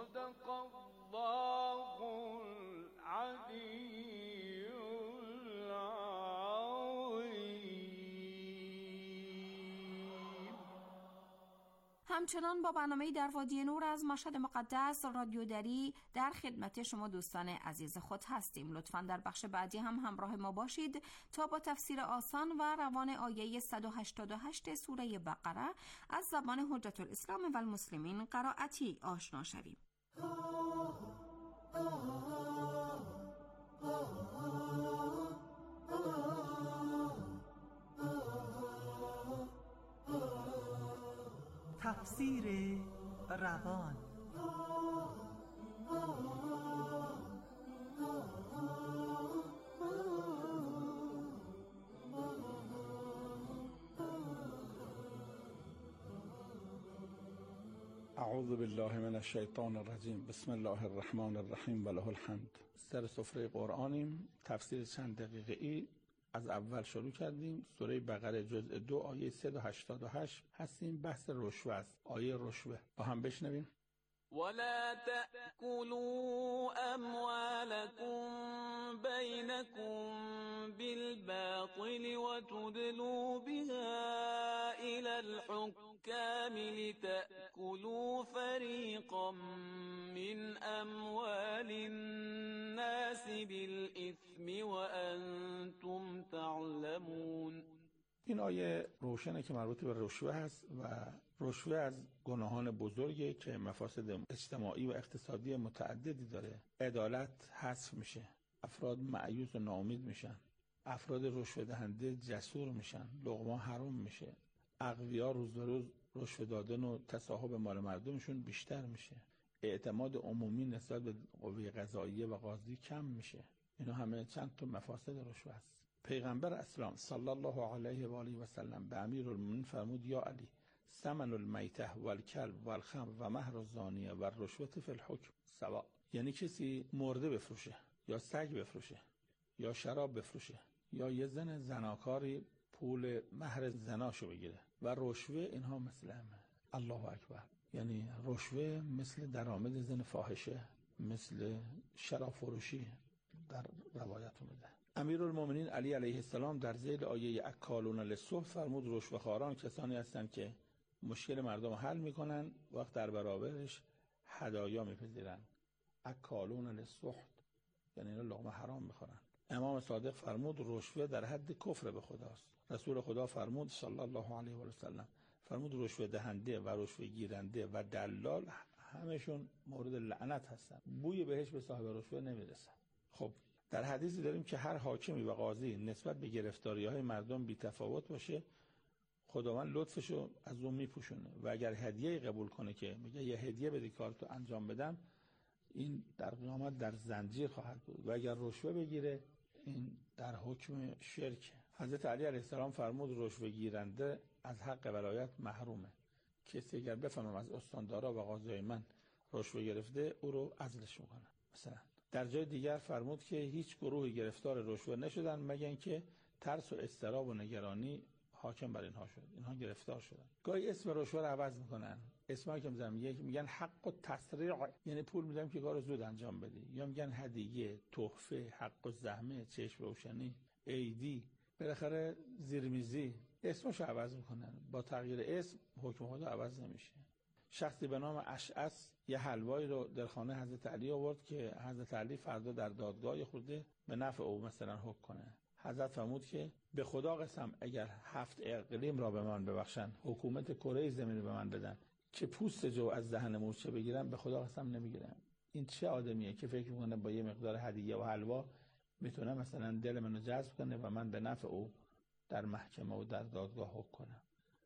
صدق الله العلی العظیم. همچنان با برنامه در وادی نور از مشهد مقدس رادیو دری در خدمت شما دوستان عزیز خود هستیم. لطفاً در بخش بعدی هم همراه ما باشید تا با تفسیر آسان و روان آیه 188 سوره بقره از زبان حجت الاسلام و المسلمین قرائتی آشنا شویم. تفسیر روان. اعوذ بالله من الشیطان الرجیم. بسم الله الرحمن الرحیم و له الحمد. سر سفره قرآنیم. تفسیر چند دقیقه ای از اول شروع کردیم. سوره بقره جزء 2 آیه 188 هستیم. بحث رشوه است. آیه رشوه با هم بشنویم. ولا تأكلوا أموالكم بينكم بالباطل وتدلوا بها إلى الحكام لتأكلوا فريقا من أموال الناس بالإثم وأنتم تعلمون. این آیه روشنه که مربوط به رشوه هست و رشوه از گناهان بزرگی که مفاسد اجتماعی و اقتصادی متعددی داره. عدالت حذف میشه، افراد مایوس و ناامید میشن، افراد رشوه دهنده جسور میشن، لقمه حرام میشه، اغنیا روز به روز رشوه دادن و تصاحب مال مردمشون بیشتر میشه، اعتماد عمومی نسبت به قوه قضاییه و قاضی کم میشه. اینا همه چند تا مفاسد رشوه است. پیغمبر اسلام صلی الله علیه و آله و سلم به امیرالمومنین فرمود یا علی ثمن المیته والکلب والخمر و مهر الزانیه و الرشوه فی الحکم سواء. یعنی کسی مرده بفروشه یا سگ بفروشه یا شراب بفروشه یا یه زن زناکاری پول مهر زناشو بگیره و رشوه، اینها مثل همه. الله اکبر. یعنی رشوه مثل درآمد زن فاحشه، مثل شراب فروشی در روایت اومده. امیرالمومنین علی علیه السلام در ذیل آیه اکالون للسحت فرمود رشوه‌خواران کسانی هستند که مشکل مردم حل میکنن وقت در برابرش هدایا میپذیرن. اکالون للسحت یعنی لقمه حرام میخورن. امام صادق فرمود رشوه در حد کفر به خداست. رسول خدا فرمود صلی الله علیه و سلم فرمود رشوه دهنده و رشوه گیرنده و دلال همشون مورد لعنت هستن. بوی بهش به صاحب رشوه نمیرسه. خب در حدیثی داریم که هر حاکمی و قاضی نسبت به گرفتاری‌های مردم بی‌تفاوت باشه، خداوند لطفشو از اون میپوشونه و اگر هدیه قبول کنه که میگه یه هدیه بدی کارتو انجام بدم، این در قیامت در زنجیر خواهد بود و اگر رشوه بگیره این در حکم شرک. حضرت علی علیه السلام فرمود رشوه گیرنده از حق ولایت محرومه. کسی اگر بفهمم از استاندارا و قاضیای من رشوه گرفته او رو عزلش میکنه. مثلا در جای دیگر فرمود که هیچ گروهی گرفتار رشوه نشدن مگر اینکه ترس و اضطراب و نگرانی حاکم بر اینها شد، اینها گرفتار شدن. گاهی اسم رشوه رو عوض میکنن، اسمایی که میگن حق و تسریع، یعنی پول میدم که کارو زود انجام بدی، یا میگن هدیه، تحفه، حق و زحمه، چشم روشنی، عیدی، بالاخره زیرمیزی، اسمشو عوض میکنن. با تغییر اسم حکم خدا عوض نمیشه. شخصی به نام اشعث یه حلوایی رو در خانه حضرت علی آورد که حضرت علی فردا در دادگاه خورده به نفع او مثلا حکم کنه. حضرت فرمود که به خدا قسم اگر 7 اقلیم را به من ببخشن، حکومت کره زمین به من بدن، که پوست جو از دهن مورچه بگیرم، به خدا قسم نمیگیرم. این چه آدمیه که فکر میکنه با یه مقدار هدیه و حلوا میتونه مثلا دل منو جذب کنه و من به نفع او در محکمه و در دادگاه حکم کنم.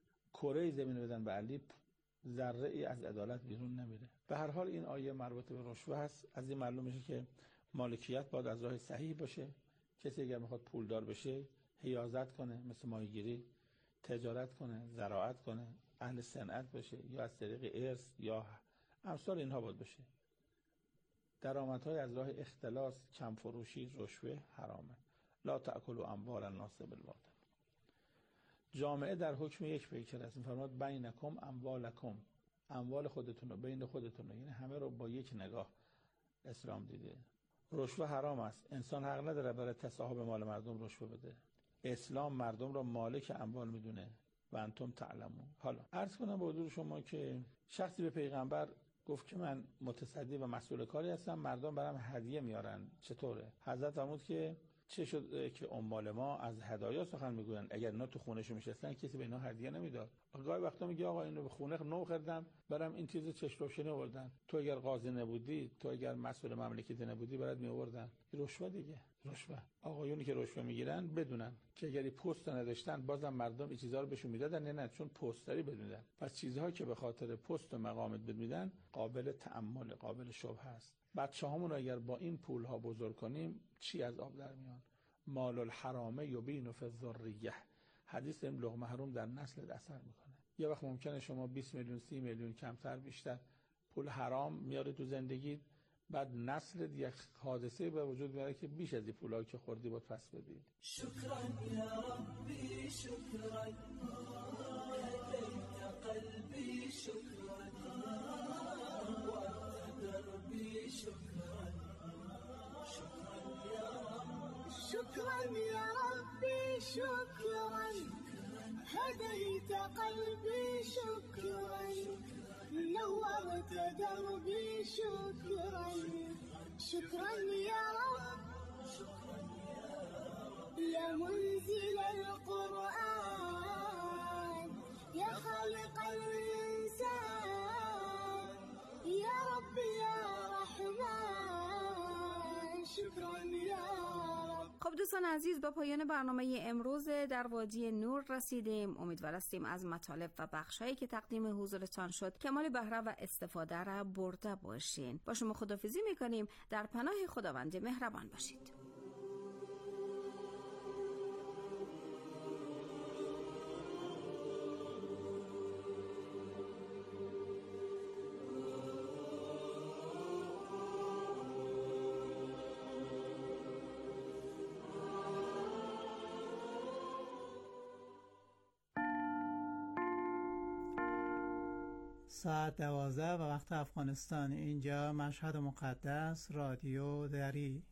کره زمین بدن به علی، ذره ای از عدالت بیرون نمیره. به هر حال این آیه مربوط به رشوه هست. از این معلوم میشه که مالکیت باید از راه صحیح باشه. کسی اگر میخواد پولدار بشه حیازت کنه، مثل ماهیگیری، تجارت کنه، زراعت کنه، اهل صنعت باشه، یا از طریق ارث یا امثال اینها باید بشه. درآمدهای از راه اختلاس، کم فروشی، رشوه حرامه. لا تأکلوا اموال الناس بالباطل. جامعه در حکم یک پیکر است. می‌فرماد بینکم اموالکم، اموال خودتون رو بین خودتون رو، یعنی همه رو با یک نگاه اسلام دیده. رشوه حرام است. انسان حق نداره برای تصاحب مال مردم رشوه بده. اسلام مردم را مالک اموال میدونه و انتم تعلمون. حالا عرض کنم به حضور شما که شخصی به پیغمبر گفت که من متصدی و مسئول کاری هستم، مردم برام هدیه میارن، چطوره؟ حضرت فرمود که چه شد که اموال ما از هدایا سخن میگوین، اگر اینا تو خونه‌شون میشستن کسی به اینا هدیه نمیداد. گاهی وقتا میگه آقا اینو به خونه نو خریدم برام این چیزو چش روشنی آوردن، تو اگر قاضی نبودی، تو اگر مسئول مملکت نبودی برات میآوردن. رشوه دیگه، رشوه. آقایونی که رشوه میگیرن بدونن که اگر پست نداشتن بازم مردم این چیزا رو بهشون میدادن، نه چون پستری بدونن. پس چیزها که به خاطر پست و مقامت بدمیدن قابل تأمل، قابل شبهه است. بچه‌هامون رو اگر با این پول‌ها بزرگ کنیم چی از آب در میان؟ مال الحرام یبین فی الذریه. حدیث این لقمه حرام در نسل اثر میکنه. یه وقت ممکنه شما 20 میلیون 30 میلیون کمتر بیشتر پول حرام میاری تو زندگی، بعد نسل یک حادثه به وجود میاره که بیش از این پولایی که خوردی باید پس بدی. شکرا یا ربی شکرا هدیت قلبی شکرا وقت دربی شکرا شكرا يا ربي شكرا هديت قلبي شكرا نورت دربي شكرا شكرا يا رب يا منزل القرآن يا خالق الإنسان يا رب يا رحمن شكرا يا خب دوستان عزیز، به پایان برنامه امروز در وادی نور رسیدیم. امیدوار هستیم از مطالب و بخشایی که تقدیم حضورتان شد کمال بهره و استفاده را برده باشین. با شما خداحافظی میکنیم. در پناه خداوند مهربان باشید. ساعت 12 و وقت افغانستان. اینجا مشهد مقدس، رادیو دری.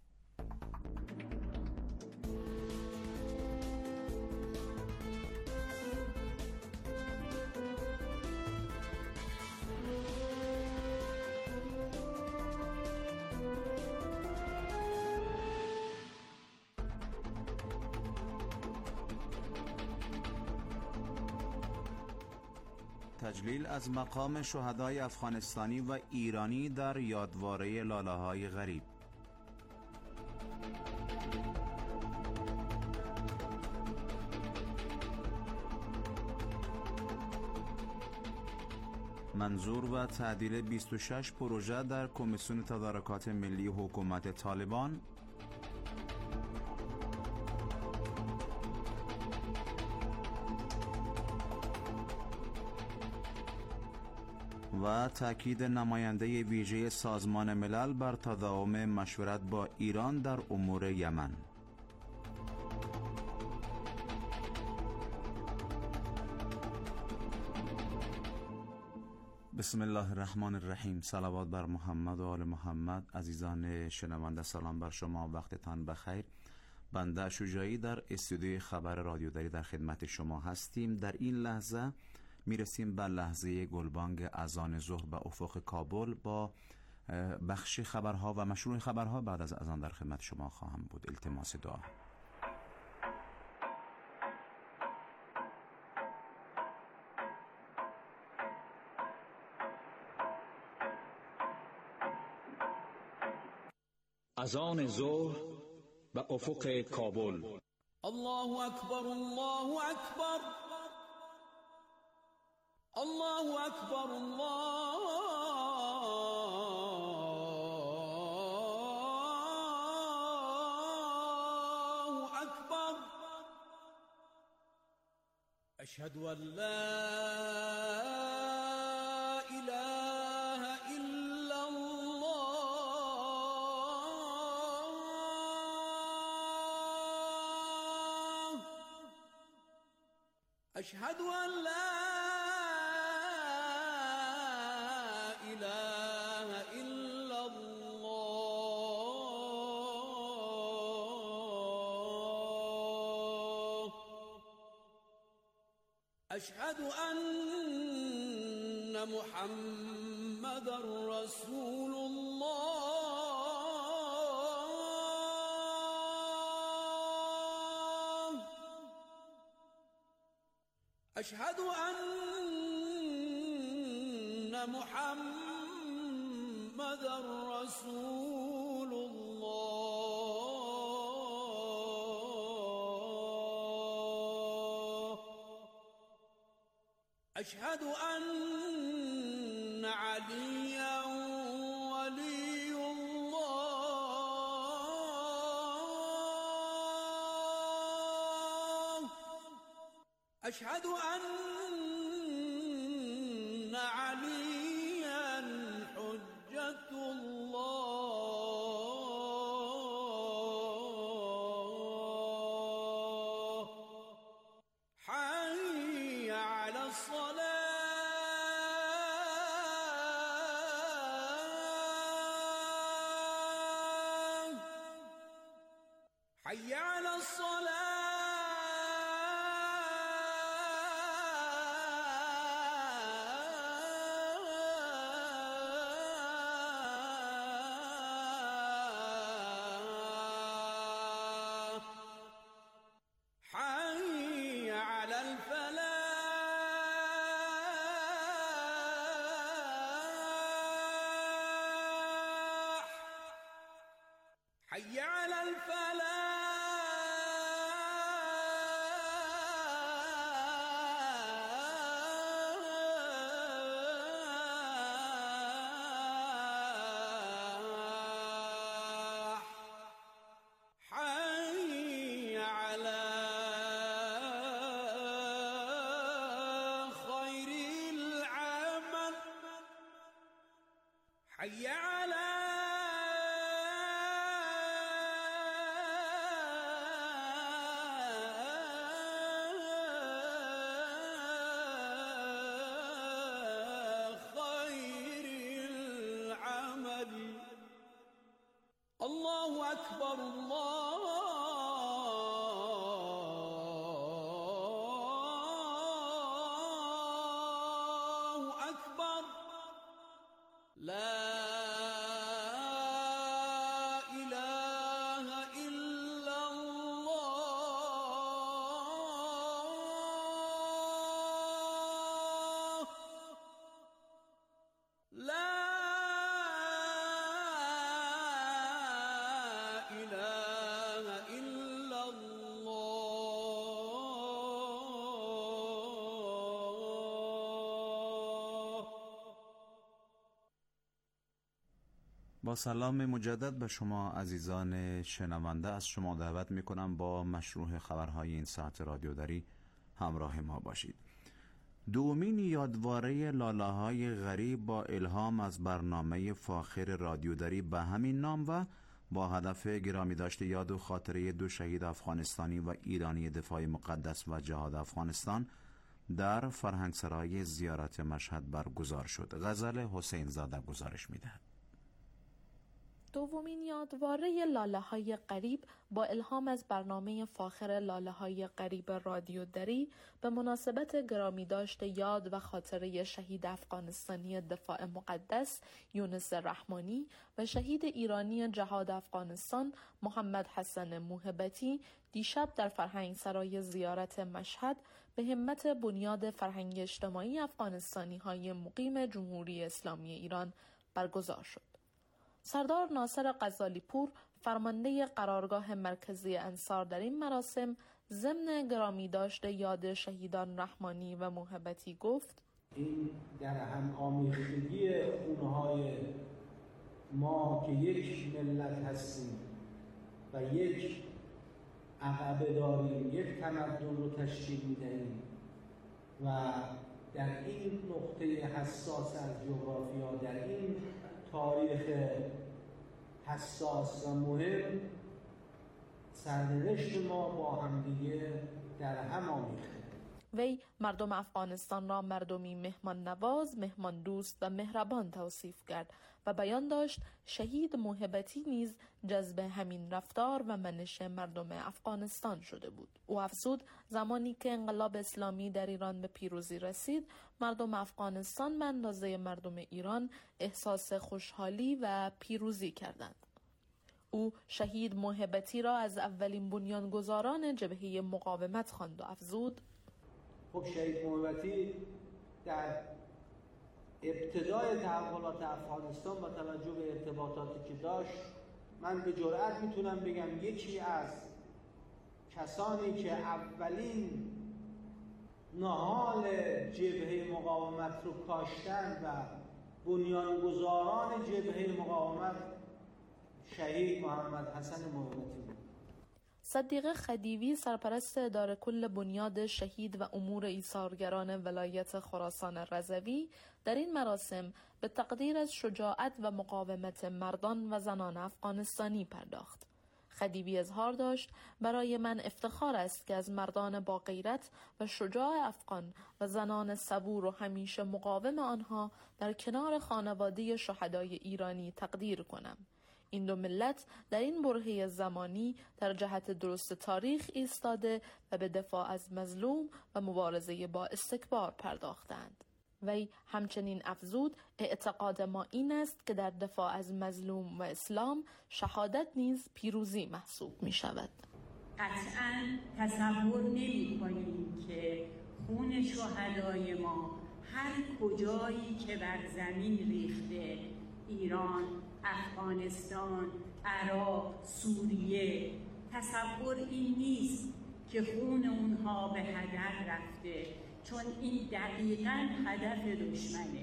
تجلیل از مقام شهدای افغانستانی و ایرانی در یادواره لاله‌های غریب. منظور و تعدیل 26 پروژه در کمیسیون تدارکات ملی حکومت طالبان. و تأکید نماینده ویژه سازمان ملل بر تداوم مشورت با ایران در امور یمن. بسم الله الرحمن الرحیم. صلوات بر محمد و آل محمد. عزیزان شنونده سلام بر شما، وقتتان بخیر. بنده شجاعی در استودیوی خبر رادیو دری در خدمت شما هستیم. در این لحظه میرسیم به لحظه گلبانگ اذان ظهر به افق کابل. با بخش خبرها و مشروع خبرها بعد از اذان در خدمت شما خواهم بود. التماس دعا. اذان ظهر به افق کابل. الله اکبر، الله اکبر، الله اکبر، الله اکبر. اشهد ان لا اله الا الله. اشهد ان لا إله إلا الله أشهد أن محمد رسول الله أشهد أن محمد رسول الله أشهد أن عليا ولي الله أشهد أن عليا حجة الله حي على الصلاة حي على الصلاة حي على الفلاح حي على الفلاح حي على خير العمل حي على خير العمل الله أكبر الله أكبر لا إله إلا الله لا إله إلا الله با سلام مجدد به شما عزیزان شنونده، از شما دعوت میکنم با مشروع خبرهای این ساعت رادیوداری همراه ما باشید. دومین یادواره لاله‌های غریب با الهام از برنامه فاخر رادیوداری به همین نام و با هدف گرامی داشته یاد و خاطره دو شهید افغانستانی و ایرانی دفاع مقدس و جهاد افغانستان در فرهنگسرای زیارت مشهد برگزار شد. غزل حسین زاده گزارش می‌دهد. دومین یادواره لاله‌های غریب با الهام از برنامه فاخر لاله‌های غریب رادیوداری به مناسبت گرامی داشته یاد و خاطره شهید افغانستانی دفاع مقدس یونس رحمانی و شهید ایرانی جهاد افغانستان محمد حسن موهبتی دیشب در فرهنگسرای زیارت مشهد به همت بنیاد فرهنگ اجتماعی افغانستانی‌های مقیم جمهوری اسلامی ایران برگزار شد. سردار ناصر غزالی پور فرمانده قرارگاه مرکزی انصار در این مراسم ضمن گرامی داشته یاد شهیدان رحمانی و موهبتی گفت: این در هم آمیختگی خونهای ما که یک ملت هستیم و یک عقبه داریم، یک تمدن رو تشکیل میدهیم و در این نقطه حساس از جغرافیا، در این تاریخ حساس و مهم، سرنوشت ما با همدیگه در هم آمیخته. وی مردم افغانستان را مردمی مهمان نواز، مهمان دوست و مهربان توصیف کرد و بیان داشت شهید موهبتی نیز جذب همین رفتار و منش مردم افغانستان شده بود. او افزود زمانی که انقلاب اسلامی در ایران به پیروزی رسید، مردم افغانستان به اندازه مردم ایران احساس خوشحالی و پیروزی کردند. او شهید موهبتی را از اولین بنیانگذاران جبهه مقاومت خواند و افزود خب شهید موهبتی در ابتدای تحولات افغانستان با توجه به ارتباطاتی که داشت، من به جرئت میتونم بگم یکی از کسانی که اولین نهال جبهه مقاومت رو کاشتن و بنیانگذاران جبهه مقاومت شهید محمد حسن موهبتی بود. صدیقه خدیوی سرپرست اداره کل بنیاد شهید و امور ایثارگران ولایت خراسان رضوی در این مراسم به تقدیر از شجاعت و مقاومت مردان و زنان افغانستانی پرداخت. خدیوی اظهار داشت برای من افتخار است که از مردان با غیرت و شجاع افغان و زنان صبور و همیشه مقاوم آنها در کنار خانواده شهدای ایرانی تقدیر کنم. این دو ملت در این برهه زمانی در جهت درست تاریخ ایستاده و به دفاع از مظلوم و مبارزه با استکبار پرداختند. وی همچنین افزود اعتقاد ما این است که در دفاع از مظلوم و اسلام شهادت نیز پیروزی محسوب می شود. قطعاً تصور نمی کنیم که خون شهدای ما هر کجایی که بر زمین ریخته، ایران، افغانستان، عراق، سوریه، تصور این نیست که خون اونها به هدر رفته، چون این دقیقاً هدف دشمنه.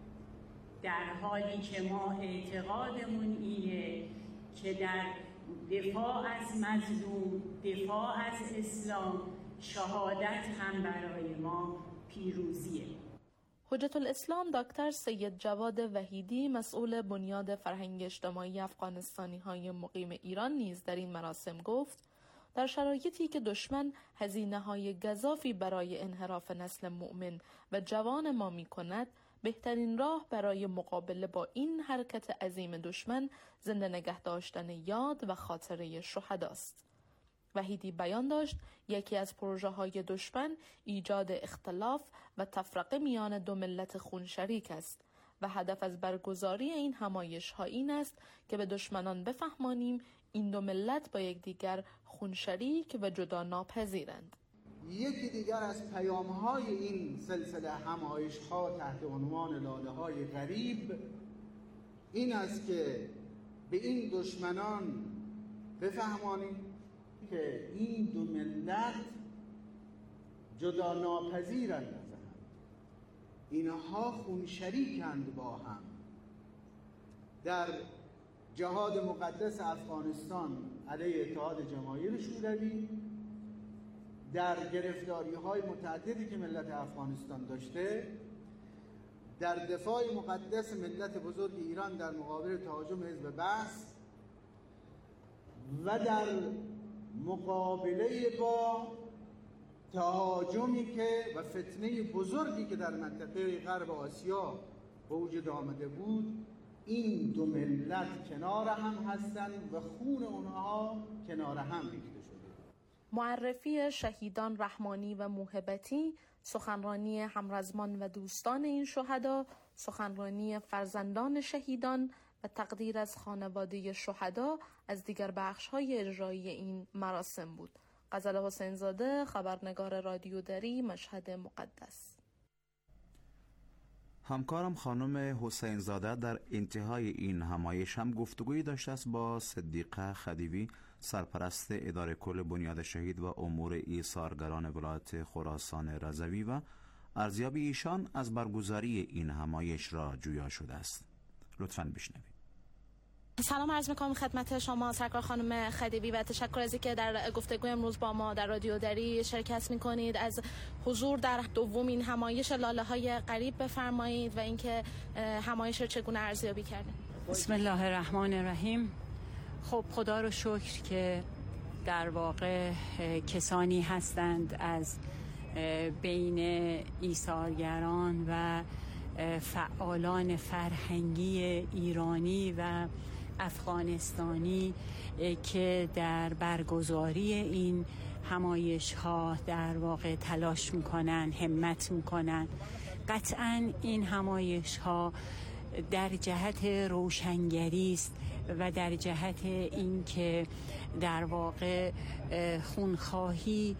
در حالی که ما اعتقادمون اینه که در دفاع از مظلوم، دفاع از اسلام، شهادت هم برای ما پیروزیه. حجت الاسلام دکتر سید جواد وحیدی مسئول بنیاد فرهنگ اجتماعی افغانستانی های مقیم ایران نیز در این مراسم گفت در شرایطی که دشمن هزینه‌های گزافی برای انحراف نسل مؤمن و جوان ما می‌کند، بهترین راه برای مقابله با این حرکت عظیم دشمن زنده نگه داشتن یاد و خاطره شهداست. وحیدی بیان داشت یکی از پروژه‌های دشمن ایجاد اختلاف و تفرقه میان دو ملت خونشریک است و هدف از برگزاری این همایش‌ها این است که به دشمنان بفهمانیم این دو ملت با یکدیگر خونشریک و جدا ناپذیرند. یکی دیگر از پیام‌های این سلسله همایش‌ها تحت عنوان لاله‌های غریب این است که به این دشمنان بفهمانیم که این دو ملت جدا ناپذیرند از هم، اینها خونشریکند با هم. در جهاد مقدس افغانستان علیه اتحاد جماهیر شوروی، در گرفتاری‌های متعددی که ملت افغانستان داشته، در دفاع مقدس ملت بزرگ ایران در مقابل تهاجم حزب بعث و در مقابله با تهاجمی که و فتنه بزرگی که در منطقه غرب آسیا به وجود آمده بود، این دو ملت کنار هم هستند و خون اونها کنار هم ریخته شده. معرفی شهیدان رحمانی و موهبتی، سخنرانی همرزمان و دوستان این شهدا، سخنرانی فرزندان شهیدان و تقدیر از خانواده شهدا از دیگر بخش‌های اجرایی این مراسم بود. غزل حسین زاده، خبرنگار رادیو دری، مشهد مقدس. همکارم خانم حسین زاده در انتهای این همایش هم گفتگویی داشته است با صدیقه خدیوی، سرپرست اداره کل بنیاد شهید و امور ایثارگران ولایت خراسان رضوی و ارزیابی ایشان از برگزاری این همایش را جویا شده است. لطفاً بشنوید. سلام عرض می‌کنم خدمت شما سرکار خانم خدیوی و تشکر از اینکه در گفتگوی امروز با ما در رادیو دری شرکت می‌کنید. از حضور در دومین همایش لاله‌های غریب بفرمایید و اینکه همایش رو چگونه ارزیابی کردید. بسم الله الرحمن الرحیم. خب خدا رو شکر که در واقع کسانی هستند از بین ایثارگران و فعالان فرهنگی ایرانی و افغانستانی که در برگزاری این همایش ها در واقع تلاش میکنن، همت میکنن. قطعاً این همایش ها در جهت روشنگری است و در جهت اینکه در واقع خونخواهی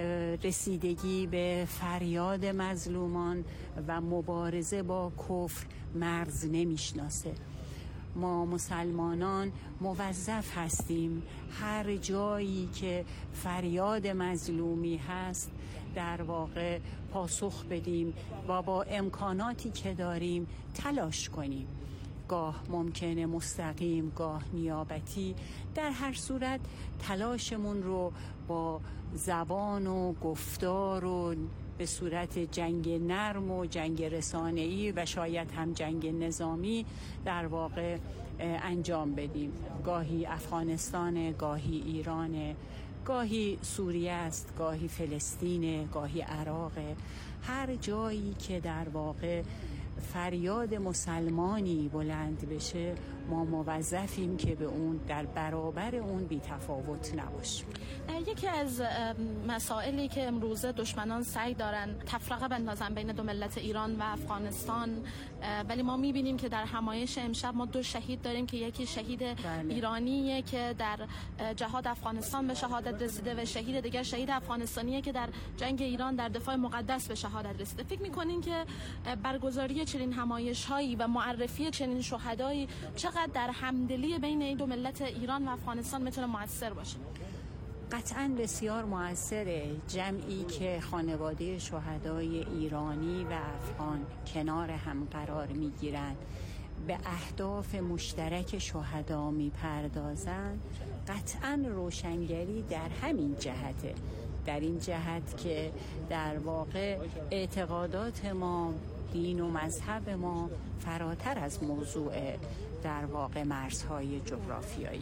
رسیدگی به فریاد مظلومان و مبارزه با کفر مرز نمیشناسه. ما مسلمانان موظف هستیم هر جایی که فریاد مظلومی هست در واقع پاسخ بدیم و با امکاناتی که داریم تلاش کنیم، گاه ممکنه مستقیم، گاه نیابتی. در هر صورت تلاشمون رو با زبان و گفتار و به صورت جنگ نرم و جنگ رسانه‌ای و شاید هم جنگ نظامی در واقع انجام بدیم. گاهی افغانستان، گاهی ایران، گاهی سوریه است، گاهی فلسطین، گاهی عراق. هر جایی که در واقع فریاد مسلمانی بلند بشه ما موظفیم که به اون در برابر اون بی تفاوت نباشیم. یکی از مسائلی که امروزه دشمنان سعی دارن تفرقه بندازن بین دو ملت ایران و افغانستان، ولی ما میبینیم که در همایش امشب ما 2 شهید داریم که یکی شهید ایرانیه که در جهاد افغانستان به شهادت رسیده و شهید دیگر شهید افغانستانیه که در جنگ ایران در دفاع مقدس به شهادت رسیده. فکر میکنین که برگزاری چنین همایش‌هایی و معرفی چنین شهدایی چقدر در همدلی بین این دو ملت ایران و افغانستان میتونه مؤثر باشه؟ قطعاً بسیار مؤثره. جمعی که خانواده شهدای ایرانی و افغان کنار هم قرار میگیرن، به اهداف مشترک شهدا میپردازن، قطعاً روشنگری در همین جهته، در این جهت که در واقع اعتقادات ما، دین و مذهب ما فراتر از موضوع در واقع مرزهای جغرافیایی.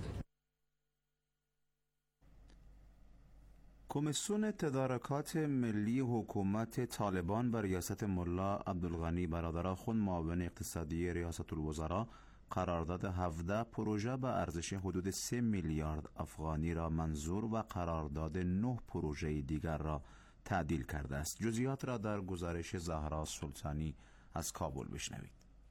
کمیسیون تدارکات ملی حکومت طالبان به ریاست ملا عبدالغنی برادرآخوند معاون اقتصادی ریاست الوزراء قرارداد 17 پروژه به ارزش حدود 3 میلیارد افغانی را منظور و قرارداد 9 پروژه دیگر را تعدیل کرده است. جزئیات را در گزارش زهرا سلطانی از کابل بشنوید.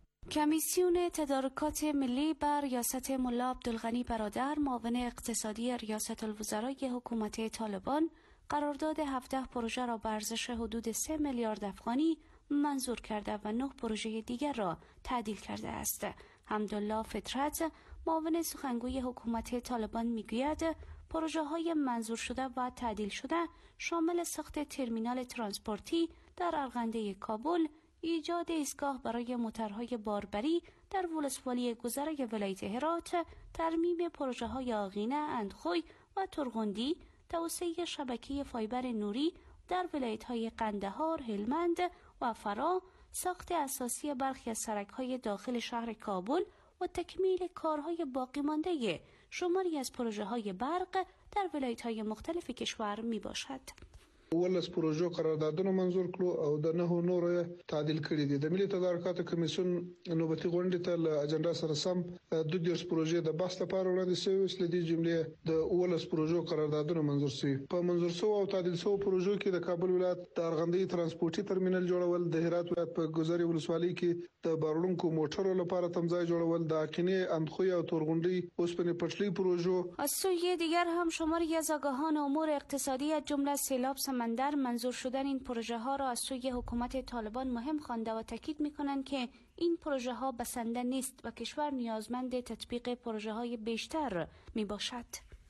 کمیسیون تدارکات ملی بر ریاست ملا عبدالغنی برادر معاون اقتصادی ریاست الوزراء حکومت طالبان قرارداد 17 پروژه را به ارزش حدود 3 میلیارد افغانی منظور کرده و 9 پروژه دیگر را تعدیل کرده است. حمدالله فطرت معاون سخنگوی حکومت طالبان میگوید پروژه های منظور شده و تعدیل شده شامل ساخت ترمینال ترانسپورتی در ارغنده کابل، ایجاد ایستگاه برای موتورهای باربری در ولسوالی گذره ولایت هرات، ترمیم پروژه های آغینه، اندخوی و ترغندی، توسعه شبکه فایبر نوری در ولایت های قندهار، هلمند و فرا، ساخت اساسی برخی از سرک‌های داخل شهر کابل و تکمیل کارهای باقی مانده شماری از پروژه‌های برق در ولایت‌های مختلف کشور میباشد. ولس پروژو قراردادونه منظور کړو او د نه نور تعدیل کړي دي. د ملي تدارکات کمیسیون نوبتي غونډې ته له اجنډا سره سم 2 پروژې د بحث لپاره وړاندې شوې، چې د جملې د ولس پروژو قراردادونه منظور شوي. په منظور شو او تعدیل شو پروژو کې د کابل ولایت د ارغندې ترانسپورتي ترمینل جوړول، د هرات ولایت په ګذرې ولسوالۍ کې د بارونکو موټرو لپاره تمځای جوړول، د اقینې، اندخوی او تورغونډۍ اوسپنې پټلۍ پروژو. از سوی دیگر هم شماری از آگاهان امور اقتصادی از جمله سیلاب سمندر منظور شدن این پروژه ها را از سوی حکومت طالبان مهم خوانده و تاکید می‌کنند که این پروژه ها بسنده نیست و کشور نیازمند تطبیق پروژه های بیشتر میباشد.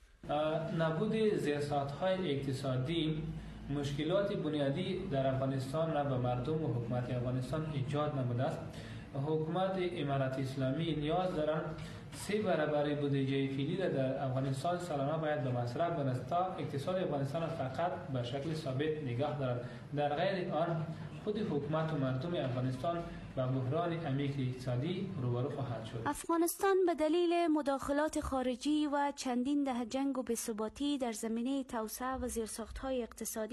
نبود زیرساخت‌های اقتصادی مشکلات بنیادی در افغانستان را به مردم و حکومت افغانستان ایجاد نموده است. حکومت امارت اسلامی نیاز دارند 3 برابر بودجه فعلی در افغانستان سالانه باید به مصرف برسد تا اقتصاد افغانستان فقط به شکل ثابت نگاه دارد. در غیر آن خود حکومت و مردم افغانستان با بحران عمیق اقتصادی روبرو خواهد شد. افغانستان به دلیل مداخلات خارجی و چندین دهه جنگ و بی‌ثباتی در زمینه توسعه و زیرساخت‌های اقتصادی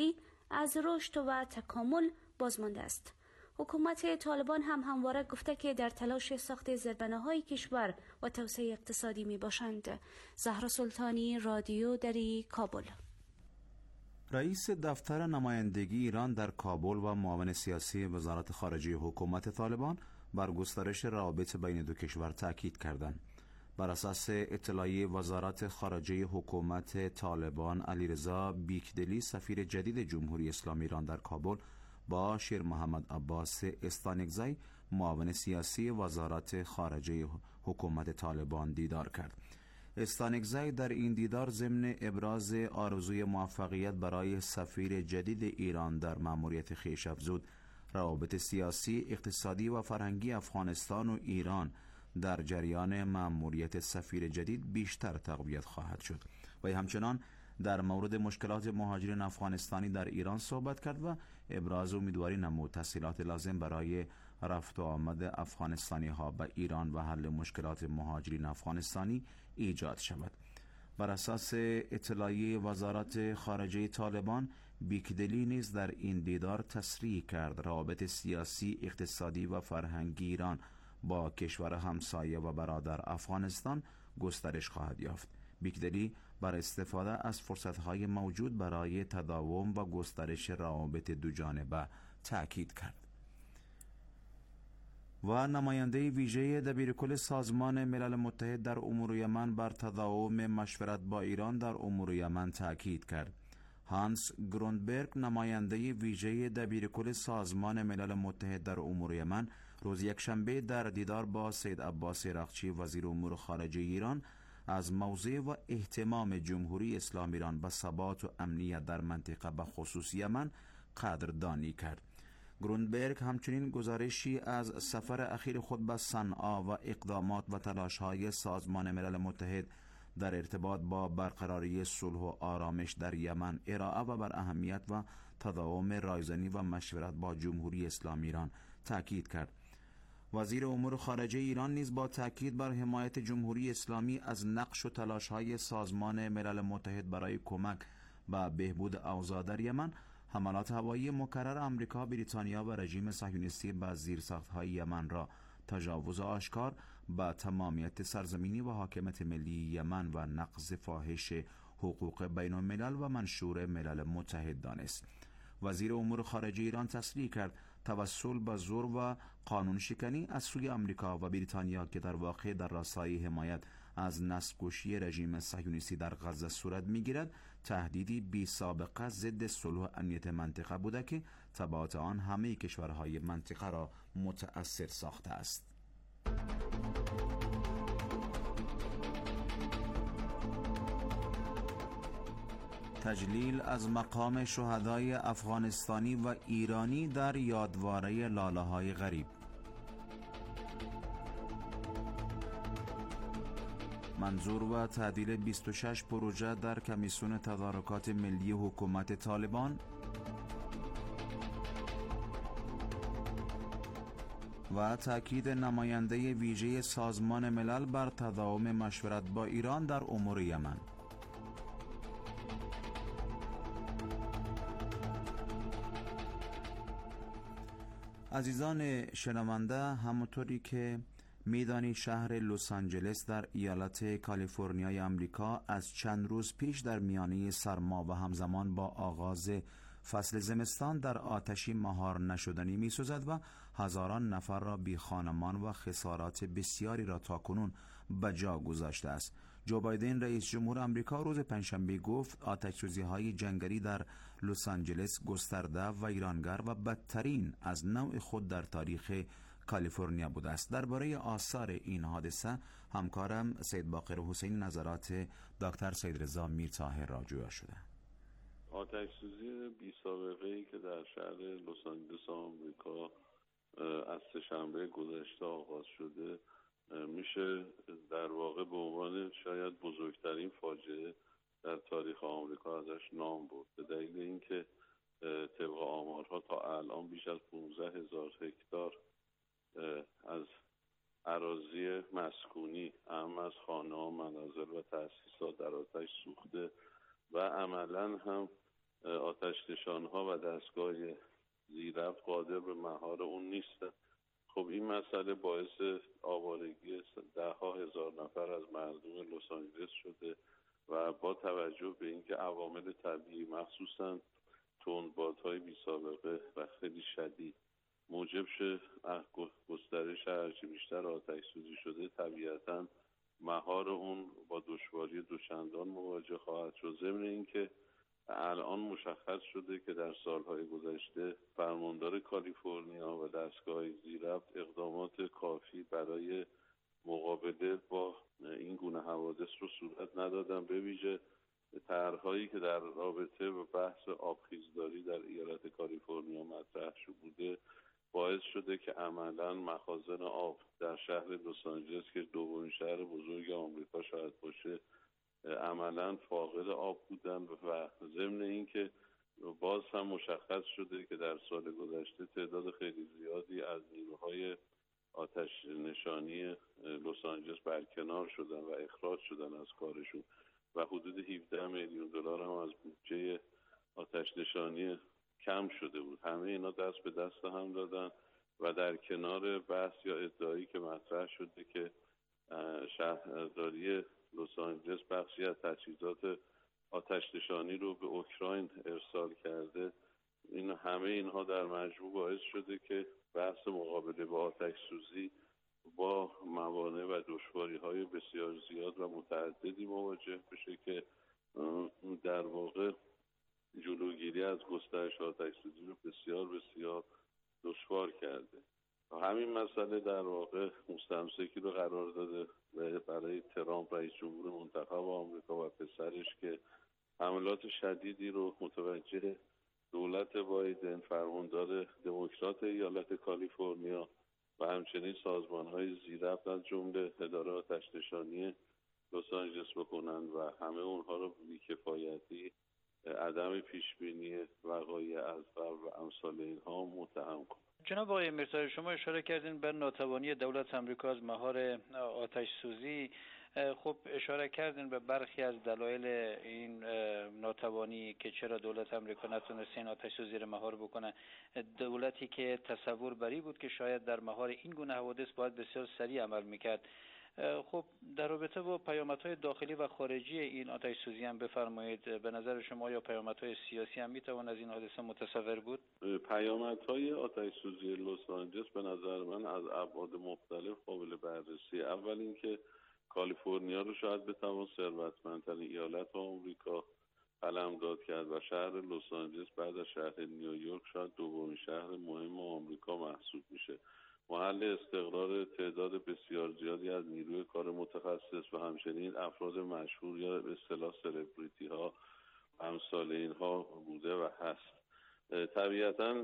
از رشد و تکامل بازمانده است. حکومت طالبان هم همواره گفته که در تلاش ساخت زیربناهای کشور و توسعه اقتصادی می باشند. زهرا سلطانی، رادیو دری، کابل. رئیس دفتر نمایندگی ایران در کابل و معاون سیاسی وزارت خارجه حکومت طالبان بر گسترش روابط بین دو کشور تاکید کردند. بر اساس اطلاعیه وزارت خارجه حکومت طالبان، علیرضا بیکدلی سفیر جدید جمهوری اسلامی ایران در کابل با شیر محمد عباس استانکزی معاون سیاسی وزارت خارجه حکومت طالبان دیدار کرد. استانکزی در این دیدار ضمن ابراز آرزوی موفقیت برای سفیر جدید ایران در مأموریت خویش افزود، روابط سیاسی، اقتصادی و فرهنگی افغانستان و ایران در جریان مأموریت سفیر جدید بیشتر تقویت خواهد شد و همچنان در مورد مشکلات مهاجرین افغانستانی در ایران صحبت کرد و ابراز امیدواری نمود تسهیلات لازم برای رفت و آمد افغانستانی ها به ایران و حل مشکلات مهاجرین افغانستانی ایجاد شود. بر اساس اطلاعیه وزارت خارجه طالبان، بیکدلی نیز در این دیدار تصریح کرد روابط سیاسی، اقتصادی و فرهنگی ایران با کشور همسایه و برادر افغانستان گسترش خواهد یافت. بیکدلی بر استفاده از فرصت‌های موجود برای تداوم و گسترش روابط دوجانبه تأکید کرد. و نماینده ویژه دبیرکل سازمان ملل متحد در امور یمن بر تداوم مشورت با ایران در امور یمن تأکید کرد. هانس گروندبرگ، نماینده ویژه دبیرکل سازمان ملل متحد در امور یمن، روز یکشنبه در دیدار با سید عباس رقچی وزیر امور خارجه ایران از موضع و اهتمام جمهوری اسلامی ایران به ثبات و امنیت در منطقه به خصوص یمن قدردانی کرد. گروندبرگ همچنین گزارشی از سفر اخیر خود به صنعا و اقدامات و تلاش‌های سازمان ملل متحد در ارتباط با برقراری صلح و آرامش در یمن ارائه و بر اهمیت و تداوم رایزنی و مشورت با جمهوری اسلامی ایران تاکید کرد. وزیر امور خارجه ایران نیز با تاکید بر حمایت جمهوری اسلامی از نقش و تلاش‌های سازمان ملل متحد برای کمک به بهبود اوضاع در یمن، حملات هوایی مکرر آمریکا، بریتانیا و رژیم صهیونیستی به زیرساخت‌های یمن را تجاوز آشکار به تمامیت سرزمینی و حاکمیت ملی یمن و نقض فاحش حقوق بین الملل و منشور ملل متحد دانست. وزیر امور خارجه ایران تصریح کرد توسل به زور و قانون شکنی از سوی آمریکا و بریتانیا که در واقع در راستای حمایت از نسل‌کشی رژیم صهیونیستی در غزه صورت می‌گیرد، تهدیدی بی سابقه ضد صلح و امنیت منطقه بوده که تبعات آن همه کشورهای منطقه را متأثر ساخته است. تجلیل از مقام شهدای افغانستانی و ایرانی در یادواره لاله‌های غریب. منظور و تعدیل 26 پروژه در کمیسیون تدارکات ملی حکومت طالبان و تأکید نماینده ویژه سازمان ملل بر تداوم مشورت با ایران در امور یمن. عزیزان شنونده، همونطوری که میدانی شهر لس آنجلس در ایالت کالیفرنیای آمریکا از چند روز پیش در میانه سرما و همزمان با آغاز فصل زمستان در آتشی مهار نشدنی می‌سوزد و هزاران نفر را بی خانمان و خسارات بسیاری را تاکنون به جا گذاشته است. جو بایدن رئیس جمهور آمریکا روز پنجشنبه گفت آتش‌سوزی‌های جنگلی در لس آنجلس گسترده و ویرانگر و بدترین از نوع خود در تاریخ کالیفرنیا بوده است. درباره آثار این حادثه همکارم سید باقر حسینی نظرات دکتر سید رضا میرطاهر را جویا شده. آتش‌سوزی بی سابقه‌ای که در شهر لس آنجلس آمریکا از سه‌شنبه گذشته آغاز شده میشه در واقع به عنوان شاید بزرگترین فاجعه در تاریخ آمریکا ازش نام برد، به دلیل اینکه طبق آمارها تا الان بیش از 15,000 هکتار از اراضی مسکونی اهم از خانه‌ها، منازل و تأسیسات در آتش سوخته و عملاً هم آتش نشان‌ها و دستگاه زیررفت قادر به مهار اون نیستن. خب این مسئله باعث آوارگی ده‌ها هزار نفر از مردم لس آنجلس شده و با توجه به اینکه عوامل طبیعی مخصوصاً تندبادهای بی‌سابقه و خیلی شدید موجب شه گسترش هرچی بیشتر آتش سوزی شده، طبیعتاً مهار اون با دشواری دوچندان مواجه خواهد شد. ضمن اینکه الان مشخص شده که در سالهای گذشته فرماندار کالیفرنیا و دستگاه زیررفت اقدامات کافی برای مقابله با این گونه حوادث رو صورت ندادن، به ویژه طرح‌هایی که در رابطه با بحث آبخیزداری در ایالت کالیفرنیا مطرح شده بوده باعث شده که عملاً مخازن آب در شهر لس آنجلس که دومین شهر بزرگ آمریکا شاید باشه عملاً فاقد آب بودن و ضمن اینکه باز هم مشخص شده که در سال گذشته تعداد خیلی زیادی از نیروهای آتش نشانی لس آنجلس برکنار شدن و اخراج شدن از کارشون و حدود 17 میلیون دلار هم از بودجه آتش نشانی کم شده بود. همه اینا دست به دست هم دادن و در کنار بحث یا ادعایی که مطرح شده که شهرداری لس آنجلس بخشی از تجهیزات آتش نشانی رو به اوکراین ارسال کرده، همه اینها در مجموع باعث شده که بحث مقابله با آتش سوزی با موانع و دشواری‌های بسیار زیاد و متعددی مواجه بشه که در واقع جلوگیری از گسترش آتش سوزی رو بسیار بسیار دشوار کرده. همین مسئله در واقع مستمسکی رو قرار داده برای ترامپ رئیس جمهور منتخب آمریکا و پسرش که حملات شدیدی رو متوجه دولت بایدن، فرماندار دموکرات ایالت کالیفرنیا و همچنین سازمان‌های زیررفت از جمله اداره آتش نشانی لس آنجلس بکنن و همه اونها رو بی‌کفایتی، عدم پیشبینی وقایع از قبل و امثال اینها متهم کنن. جناب آقای میرزایی، شما اشاره کردین به ناتوانی دولت آمریکا از مهار آتش سوزی. خب اشاره کردین به برخی از دلایل این ناتوانی که چرا دولت آمریکا نتونست این آتش سوزی رو مهار بکنه. دولتی که تصور بری بود که شاید در مهار این گونه حوادث باید بسیار سریع عمل میکرد. خب در رابطه با پیامدهای داخلی و خارجی این آتش سوزی هم بفرمایید. به نظر شما یا پیامدهای سیاسی هم میتوان از این حادثه متصور بود؟ پیامدهای آتش سوزی لس آنجلس به نظر من از ابعاد مختلف قابل بررسی. اول اینکه کالیفرنیا رو شاید بتوان ثروتمندترین ایالت آمریکا قلمداد کرد و شهر لس آنجلس بعد از شهر نیویورک شاید دومین شهر مهم آمریکا محسوب میشه. محل استقرار تعداد بسیار زیادی از نیروی کار متخصص و همچنین افراد مشهور یا به اصطلاح سلبریتی ها امثال اینها بوده و هست. طبیعتاً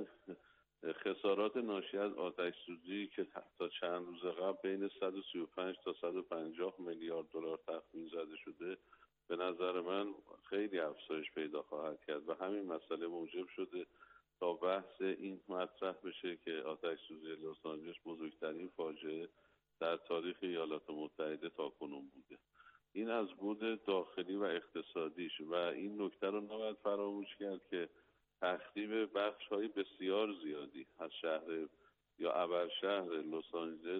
خسارات ناشی از آتش سوزی که تا چند روز قبل بین 135 تا 150 میلیارد دلار تخمین زده شده به نظر من خیلی افزایش پیدا خواهد کرد و همین مسئله موجب شده تا بحث این مطرح بشه که آتش سوزی لس آنجلس بزرگترین فاجعه در تاریخ ایالات متحده تاکنون بوده. این از بود داخلی و اقتصادیش و این نکته رو نباید فراموش کرد که تخریب بخش‌های بسیار زیادی از شهر یا ابرشهر لس آنجلس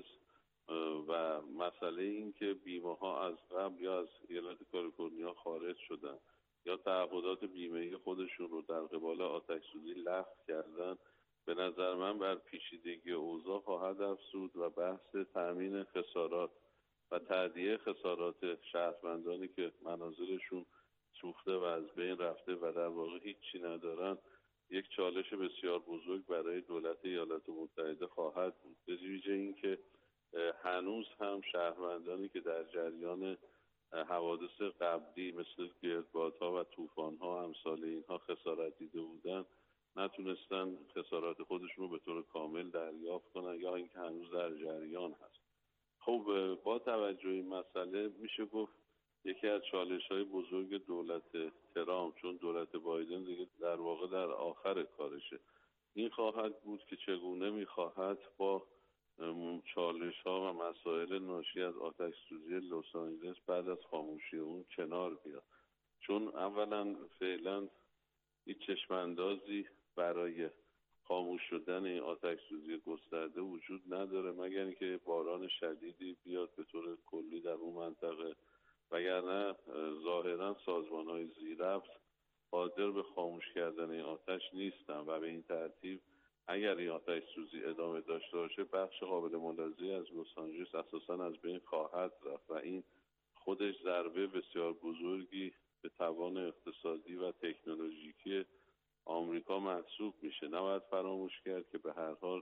و مسئله این که بیمه‌ها از قبل یا از ایالت کالیفرنیا خارج شدن یا تعهدات بیمه‌ای خودشون رو در قبال آتش سوزی لغو کردن به نظر من بر پیچیدگی اوضاع خواهد افزود و بحث تأمین خسارات و تأدیه خسارات شهروندانی که منازلشون سوخته و از بین رفته و در واقع هیچی ندارن یک چالش بسیار بزرگ برای دولت ایالات متحده خواهد بود. به ویژه اینکه هنوز هم شهروندانی که در جریان حوادث قبلی مثل گردبادها و طوفان‌ها امثال اینها خسارت دیده بودن نتونستن خسارات خودشون رو به طور کامل دریافت کنن یا اینکه هنوز در جریان هست. خب با توجه این مسئله میشه گفت یکی از چالش‌های بزرگ دولت ترامپ، چون دولت بایدن دیگه در واقع در آخر کارشه، این خواهد بود که چگونه میخواهد با چالش‌ها و مسائل ناشی از آتش سوزی لس آنجلس بعد از خاموشی اون کنار بیاد. چون اولا فعلا هیچ چشماندازی برای خاموش شدن این آتش سوزی گسترده وجود نداره، مگر اینکه باران شدیدی بیاد به طور کلی در اون منطقه، وگرنه ظاهرا سازمان‌های زیررفت قادر به خاموش کردن این آتش نیستن و به این ترتیب اگر این آتش سوزی ادامه داشته باشه بخش قابل ملاحظه‌ای از لس آنجلس اساساً از بین خواهد رفت و این خودش ضربه بسیار بزرگی به توان اقتصادی و تکنولوژیکی آمریکا محسوب میشه. نباید فراموش کرد که به هر حال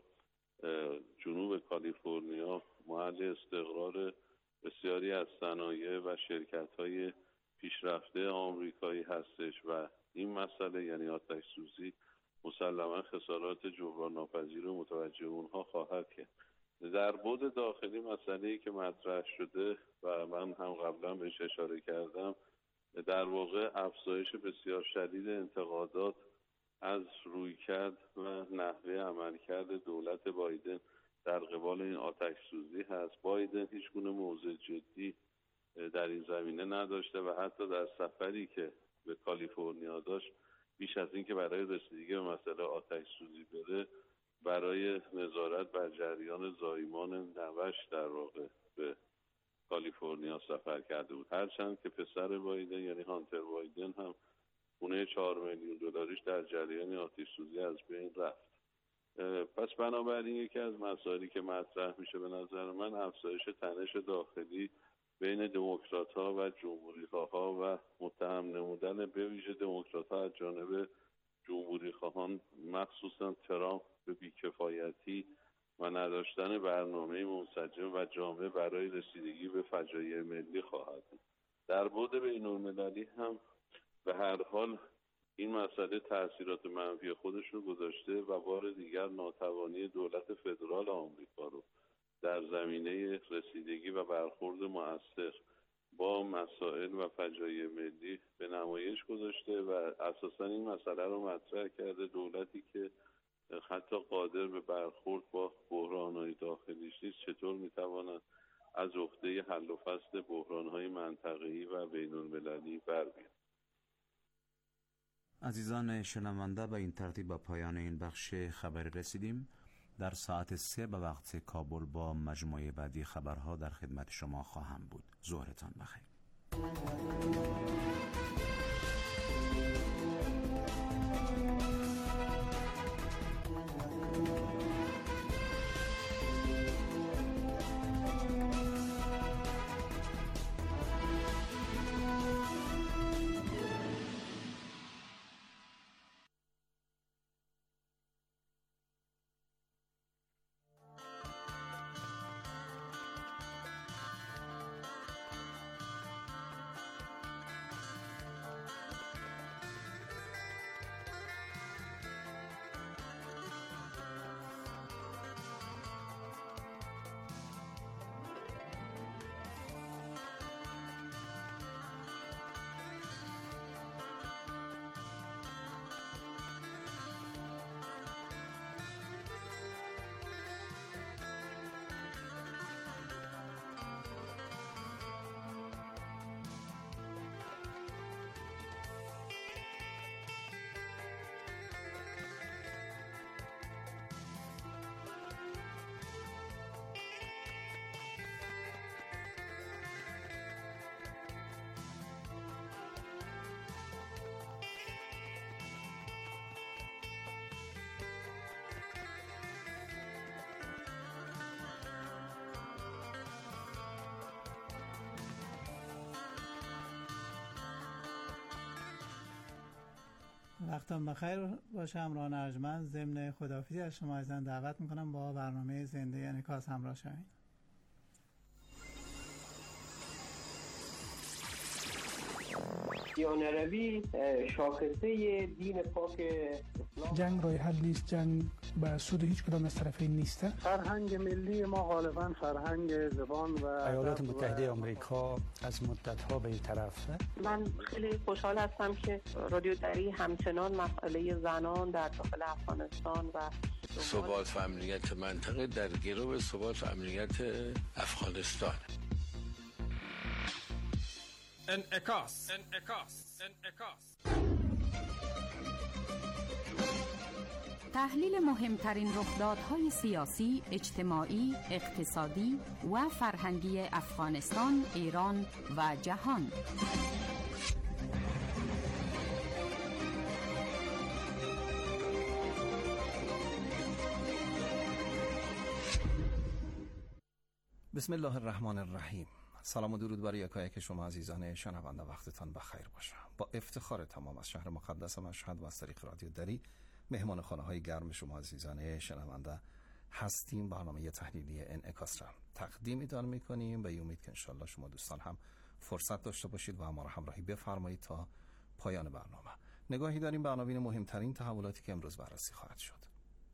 جنوب کالیفرنیا محل استقرار بسیاری از صنایع و شرکت‌های پیشرفته آمریکایی هستش و این مسئله یعنی آتش سوزی مسلما خسارات جبران ناپذیر و متوجه اونها خواهد کرد. در بعد داخلی مسئله‌ای که مطرح شده و من هم قبلا بهش اشاره کردم، در واقع افزایش بسیار شدید انتقادات از رویکرد و نحوه عملکرد دولت بایدن در قبال این آتش سوزی هست. بایدن هیچ گونه موضع جدی در این زمینه نداشته و حتی در سفری که به کالیفرنیا داشت بیش از این که برای رسیدگی به مسئله آتش سوزی بره، برای نظارت بر جریان زایمان نوش در واقع به کالیفرنیا سفر کرده بود، هرچند که پسر بایدن یعنی هانتر بایدن هم خونه 4 میلیون دلاریش در جریان آتش سوزی از بین رفت. پس بنابراین یکی از مسائلی که مطرح میشه به نظر من افزایش تنش داخلی بین دموکرات‌ها و جمهوری‌خواها و متهم نمودن به ویژه دموکرات‌ها از جانب جمهوری‌خواهان، مخصوصا ترامپ، به بی‌کفایتی و نداشتن برنامه منسجم و جامع برای رسیدگی به فجایع ملی خواهد بود. در بعد بین‌المللی هم به هر حال این مسئله تأثیرات منفی خودش رو گذاشته و بار دیگر ناتوانی دولت فدرال آمریکا رو در زمینه رسیدگی و برخورد مؤثر با مسائل و فجایع ملی به نمایش گذاشته و اساساً این مسئله رو مطرح کرده دولتی که حتی قادر به برخورد با بحران‌های داخلیش نیست چطور می‌تواند از عهده حل و فصل بحران‌های منطقه‌ای و بین‌المللی بر بیاید. عزیزان شنونده، به این ترتیب به پایان این بخش خبری رسیدیم. در ساعت 3 به وقت کابل با مجموعه بعدی خبرها در خدمت شما خواهم بود. ظهرتان بخیر. وقتم بخیر باشه. همراهان ارجمند، ضمن خداحافظی از شما عزیزان دعوت میکنم با برنامه زنده انعکاس همراه شوید. دیانروی شاخصه دین پاک اسلام. جنگ راه حل نیست، جنگ به سود هیچ کدام از طرفین نیست. فرهنگ ملی ما غالبا فرهنگ زبان و ایالات متحده آمریکا از مدت‌ها به این طرف. من خیلی خوشحال هستم که رادیو دری همچنان مسئله زنان در داخل افغانستان و ثبات و امنیت منطقه در گرو ثبات و امنیت افغانستان. انعکاس. تحلیل مهمترین رخدادهای سیاسی، اجتماعی، اقتصادی و فرهنگی افغانستان، ایران و جهان. بسم الله الرحمن الرحیم. سلام و درود برای یکایک شما عزیزان شنونده، وقتتان بخیر باشه. با افتخار تمام از شهر مقدس مشهد و از طریق رادیو دری مهمان خانه‌های گرم شما عزیزان شنونده هستیم. برنامه تحلیلی انعکاس را تقدیمتان می‌کنیم به امید که انشالله شما دوستان هم فرصت داشته باشید و ما را همراهی بفرمایید تا پایان برنامه. نگاهی داریم به عناوین مهمترین تحولاتی که امروز بررسی خواهد شد.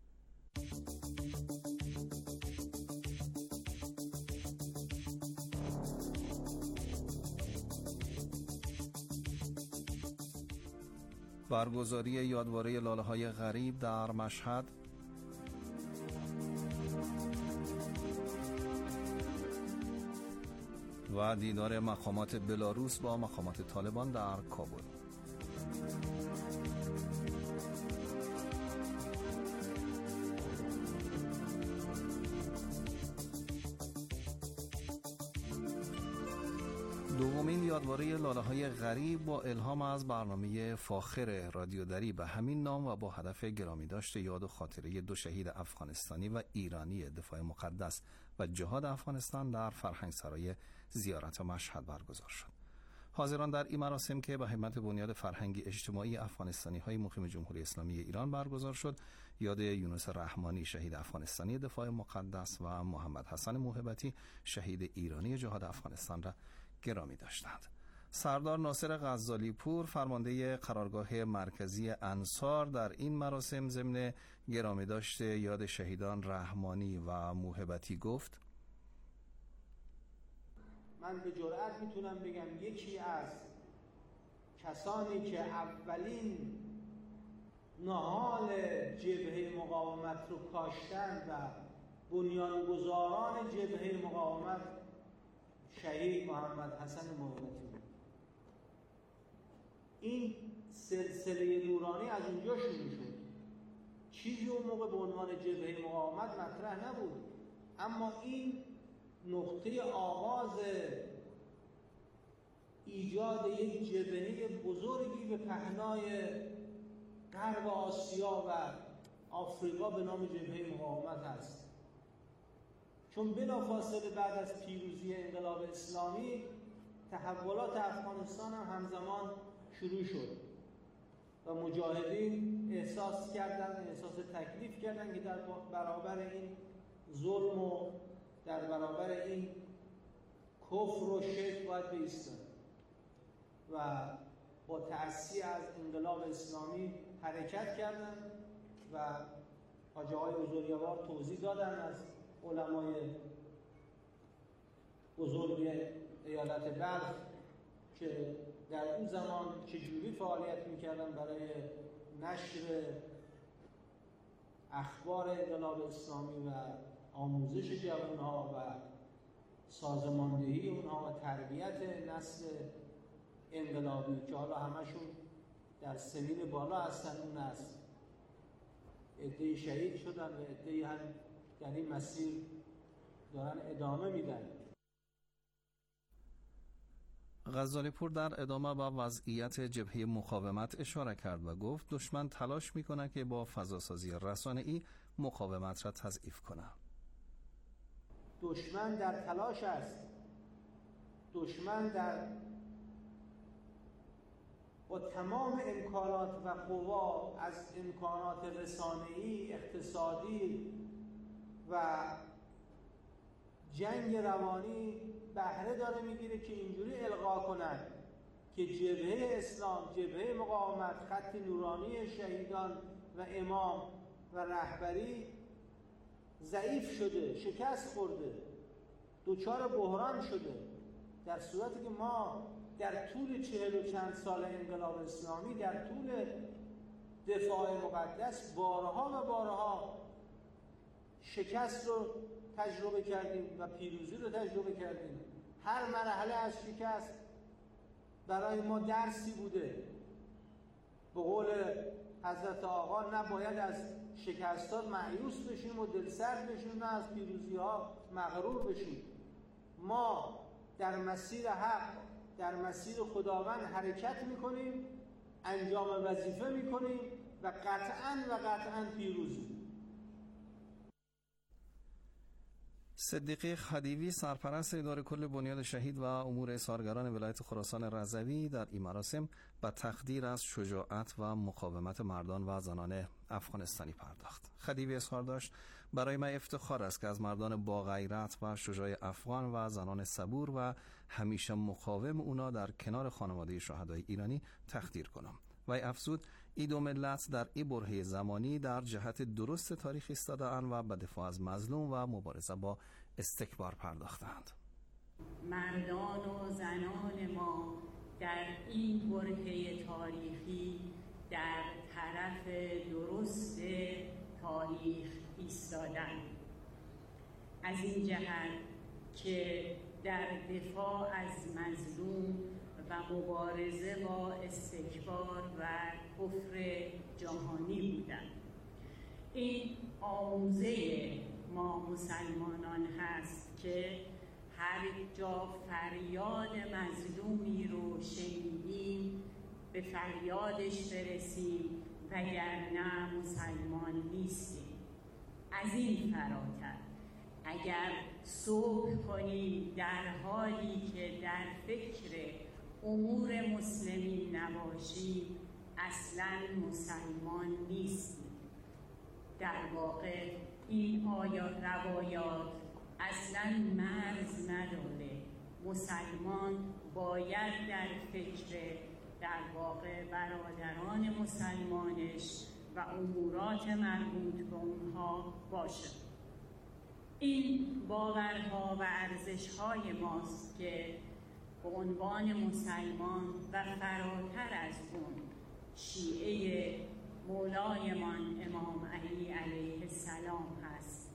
برگزاری یادواره لاله‌های غریب در مشهد، و دیدار مقامات بلاروس با مقامات طالبان در کابل. دومین یادواره لاله‌های غریب با الهام از برنامه فاخر رادیو دری به همین نام و با هدف گرامی داشته یاد و خاطره دو شهید افغانستانی و ایرانی دفاع مقدس و جهاد افغانستان در فرهنگ سرای زیارت مشهد برگزار شد. حاضران در این مراسم که به همت بنیاد فرهنگی اجتماعی افغانستانی های مقیم جمهوری اسلامی ایران برگزار شد، یاد یونس رحمانی شهید افغانستانی دفاع مقدس و محمد حسن موهبتی شهید ایرانی جهاد افغانستان را گرامی داشتند. سردار ناصر غزالی پور فرمانده قرارگاه مرکزی انصار در این مراسم ضمن گرامی داشته یاد شهیدان رحمانی و موهبتی گفت: من به جرئت میتونم بگم یکی از کسانی که اولین نهال جبهه مقاومت رو کاشتن و بنیانگذاران جبهه مقاومت شهید محمد حسن موهبتی بود. این سلسله نورانی از اونجا شروع شد. چیزی اون موقع به عنوان جبهه مقاومت مطرح نبود، اما این نقطه آغاز ایجاد یک جبهه بزرگی به پهنای غرب آسیا و آفریقا به نام جبهه مقاومت هست. چون بلافاصله بعد از پیروزی انقلاب اسلامی تحولات افغانستان هم همزمان شروع شد و مجاهدین احساس تکلیف کردن که در برابر این ظلم و در برابر این کفر و شرک باید بایستن و با تأسیس از انقلاب اسلامی حرکت کردن و حاجی آقای بزرگوار توضیح دادن از علمای بزرگ ایالت بلخ که در اون زمان چجوری فعالیت میکردن برای نشر اخبار انقلاب اسلامی و آموزش جوانها و سازماندهی اونها و تربیت نسل انقلابی که حالا همشون در سنین بالا هستن. اون نسل عده‌ای شهید شدن و عده‌ای هم در این مسیر دارن ادامه میدن. غزالی پور در ادامه به وضعیت جبهه مقاومت اشاره کرد و گفت دشمن تلاش میکنه که با فضاسازی رسانه‌ای مقاومت را تضعیف کنه. دشمن در تلاش است. دشمن با تمام امکانات و قوا از امکانات رسانه‌ای، اقتصادی و جنگ روانی بهره داره میگیره که اینجوری القا کنن که جبهه اسلام، جبهه مقاومت، خط نورانی شهیدان و امام و رهبری ضعیف شده، شکست خورده، دچار بحران شده، در صورتی که ما در طول 40 و چند سال انقلاب اسلامی، در طول دفاع مقدس بارها و بارها شکست رو تجربه کردیم و پیروزی رو تجربه کردیم. هر مرحله از شکست برای ما درسی بوده. به قول حضرت آقا نباید از شکستات مایوس بشیم و دلسرد بشیم، نه از پیروزی‌ها مغرور بشیم. ما در مسیر حق، در مسیر خداوند حرکت میکنیم، انجام وظیفه میکنیم و قطعاً پیروزیم. صدیقی خدیوی سرپرست اداره کل بنیاد شهید و امور اظهارگران ولایت خراسان رضوی در این مراسم به تقدیر از شجاعت و مقاومت مردان و زنان افغانستانی پرداخت. خدیوی اظهار داشت برای من افتخار است که از مردان با غیرت و شجاع افغان و زنان صبور و همیشه مقاوم اونا در کنار خانواده شهدای ایرانی تقدیر کنم. و افزود ای دو ملت در این برهه زمانی در جهت درست تاریخ ایستاده‌اند و به دفاع از مظلوم و مبارزه با استکبار پرداختند. مردان و زنان ما در این برهه تاریخی در طرف درست تاریخ ایستادند. از این جهت که در دفاع از مظلوم و مبارزه با استکبار و کفر جهانی بودند. این آموزه ما مسلمانان هست که هر جا فریاد مظلومی رو شنیدیم به فریادش برسیم، وگرنه مسلمان نیستیم. از این فراتر اگر صبح کنیم در حالی که در فکر امور مسلمین نباشیم، اصلاً مسلمان نیستیم. در واقع این روایات اصلاً مرز نداره. مسلمان باید در فکر در واقع برادران مسلمانش و امورات مربوط به اونها باشه. این باورها و ارزش‌های ماست که به عنوان مسلمان و فراتر از اون شیعه مولایمان امام علی علیه السلام هست.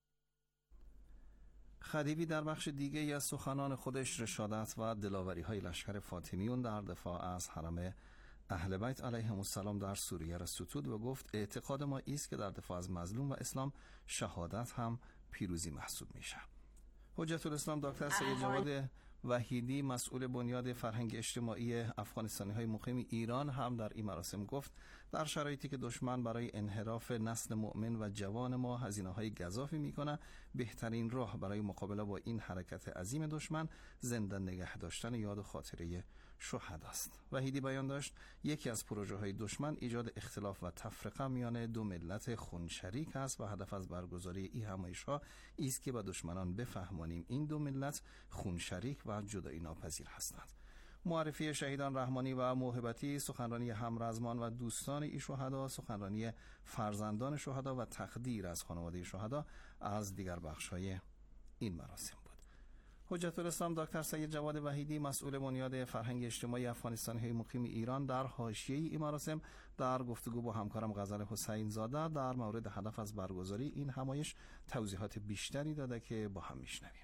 خدیوی در بخش دیگه از سخنان خودش رشادت و دلاوری‌های لشکر فاطمیون در دفاع از حرم اهل بیت علیهم السلام در سوریه را ستود و گفت اعتقاد ما ایست که در دفاع از مظلوم و اسلام شهادت هم پیروزی محسوب میشه. حجت الاسلام دکتر سید جواد وحیدی مسئول بنیاد فرهنگ اجتماعی افغانستانی های مقیم ایران هم در این مراسم گفت در شرایطی که دشمن برای انحراف نسل مؤمن و جوان ما هزینه های گزافی میکنه، بهترین راه برای مقابله با این حرکت عظیم دشمن زنده نگه داشتن یاد و خاطره شهدا است. وحیدی بیان داشت یکی از پروژه های دشمن ایجاد اختلاف و تفرقه میان دو ملت خونشریک است و هدف از برگزاری این همایش ها است که به دشمنان بفهمانیم این دو ملت خونشریک و جدایی ناپذیر هستند. معرفی شهیدان رحمانی و موهبتی، سخنرانی همرزمان و دوستان این شهدا، سخنرانی فرزندان شهدا و تقدیر از خانواده شهدا از دیگر بخش‌های این مراسم بود. حجت الاسلام دکتر سید جواد وحیدی مسئول بنیاد فرهنگ اجتماعی افغانستانی مقیم ایران در حاشیه این مراسم در گفتگو با همکارم غزل حسین زاده در مورد هدف از برگزاری این همایش توضیحات بیشتری داده که با هم میشنویم.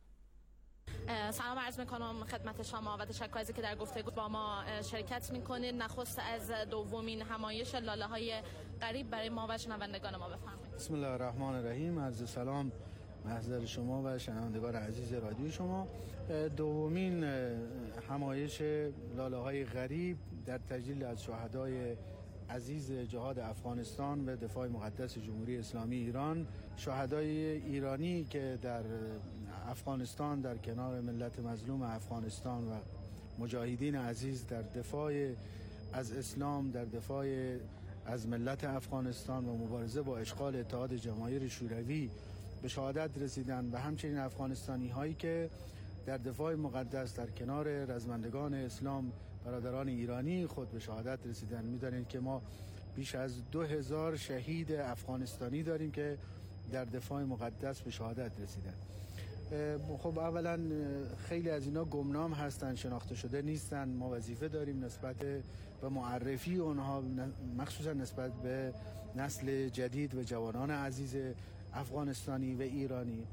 سلام عرض میکنم خدمت شما و تشکر از اینکه در گفتگو با ما شرکت میکنید. نخست از دومین همایش لاله های غریب برای ما و شنوندگان ما بفرمایید. بسم الله الرحمن الرحیم. عرض سلام محضر شما و شنوندگان عزیز رادیو شما. دومین همایش لاله های غریب در تجلیل از شهدای عزیز جهاد افغانستان به دفاع مقدس جمهوری اسلامی ایران، شهدای ایرانی که در افغانستان در کنار ملت مظلوم افغانستان و مجاهدین عزیز در دفاع از اسلام، در دفاع از ملت افغانستان و مبارزه با اشغال اتحاد جماهیر شوروی به شهادت رسیدند و همچنین افغانستانی هایی که در دفاع مقدس در کنار رزمندگان اسلام برادران ایرانی خود به شهادت رسیدن. می‌دانید که ما بیش از 2000 شهید افغانستانی داریم که در دفاع مقدس به شهادت رسیدن. خب اولا خیلی از اینا گمنام هستن، شناخته شده نیستن. ما وظیفه داریم نسبت به معرفی اونها، مخصوصا نسبت به نسل جدید و جوانان عزیز افغانستانی و ایرانی.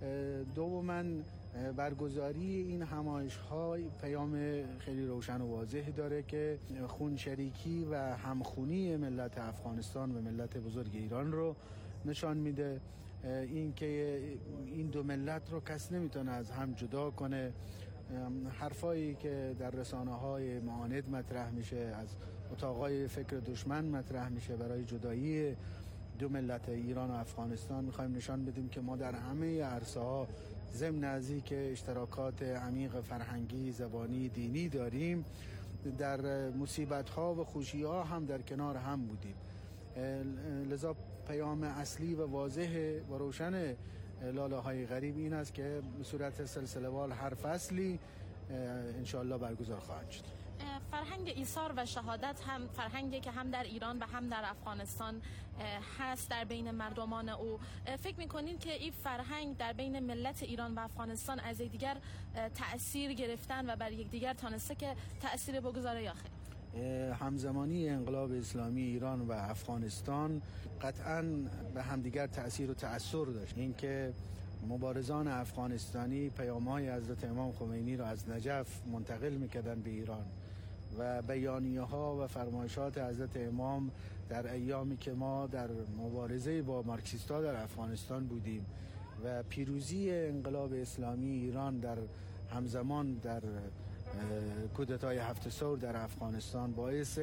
دوماً برگزاری این همایش‌ها پیام خیلی روشن و واضح داره که خونشریکی و همخونی ملت افغانستان و ملت بزرگ ایران رو نشان میده. این که این دو ملت رو کس نمیتونه از هم جدا کنه. حرفایی که در رسانه‌های معاند مطرح میشه، از اتاقای فکر دشمن مطرح میشه برای جدایی دو ملت ایران و افغانستان، میخوایم نشان بدیم که ما در همه عرصه‌ها ضمن از اینکه اشتراکات عمیق فرهنگی، زبانی، دینی داریم، در مصیبت‌ها و خوشی‌ها هم در کنار هم بودیم. لذا پیام اصلی و واضح و روشن لاله‌های غریب این است که به صورت سلسله‌وار هر فصلی انشاءالله برگزار خواهد شد. فرهنگ ایثار و شهادت هم فرهنگی که هم در ایران و هم در افغانستان هست در بین مردمان او. فکر می‌کنید که این فرهنگ در بین ملت ایران و افغانستان از یکدیگر تأثیر گرفتن و بر یکدیگر تانسته که تأثیر بگذاره یا خیر؟ همزمانی انقلاب اسلامی ایران و افغانستان قطعاً به همدیگر تأثیر و تأثیر داشت. اینکه مبارزان افغانستانی پیام‌های حضرت امام خمینی را از نجف منتقل می‌کردند به ایران و بیانیه‌ها و فرمایشات حضرت امام در ایامی که ما در مبارزه با مارکسیست‌ها در افغانستان بودیم و پیروزی انقلاب اسلامی ایران در همزمان در کودتای 7 ثور در افغانستان باعث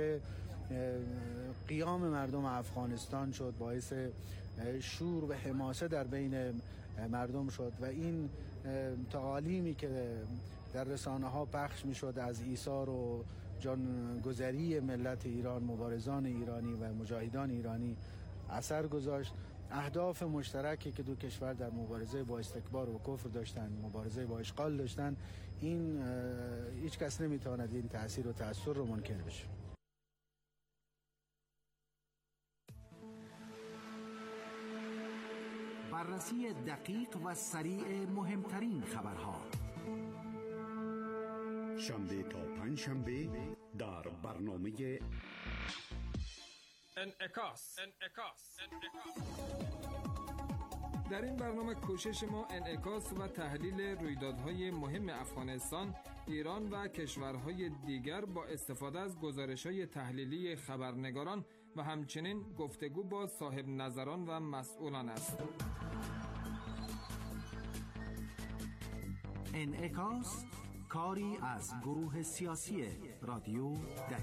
قیام مردم افغانستان شد، باعث شور و حماسه در بین مردم شد و این تعالیمی که در رسانه‌ها پخش می‌شد از ایثار و جانگذری ملت ایران، مبارزان ایرانی و مجاهدان ایرانی اثر گذاشت. اهداف مشترکی که دو کشور در مبارزه با استکبار و کفر داشتن، مبارزه با اشغال داشتن، این هیچ کس نمیتواند این تأثیر و تأثیر رو منکر بشه. بررسی دقیق و سریع مهمترین خبرها شنبه تا پنجشنبه در برنامه انعکاس. در این برنامه کوشش ما انعکاس و تحلیل رویدادهای مهم افغانستان، ایران و کشورهای دیگر با استفاده از گزارش‌های تحلیلی خبرنگاران و همچنین گفتگو با صاحب نظران و مسئولان است. انعکاس کاری از گروه سیاسی رادیو دری.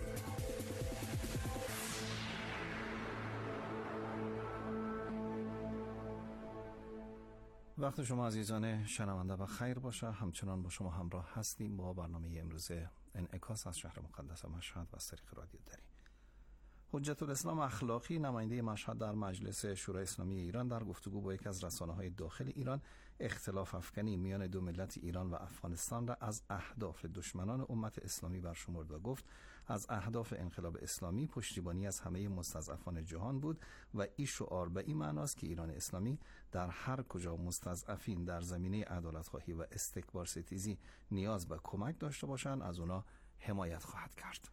وقت شما عزیزان شنونده و خیر باشه. همچنان با شما همراه هستیم با برنامه امروز انعکاس از شهر مقدس مشهد و از طریق رادیو دری. حجت الاسلام اخلاقی، نماینده مشهد در مجلس شورای اسلامی ایران، در گفتگو با یکی از رسانه‌های داخل ایران اختلاف افکنی میان دو ملت ایران و افغانستان را از اهداف دشمنان امت اسلامی برشمرد و گفت از اهداف انقلاب اسلامی پشتیبانی از همه مستضعفان جهان بود و این شعار به این معناست که ایران اسلامی در هر کجا مستضعفین در زمینه عدالت‌خواهی و استکبار ستیزی نیاز به کمک داشته باشند از اونا حمایت خواهد کرد.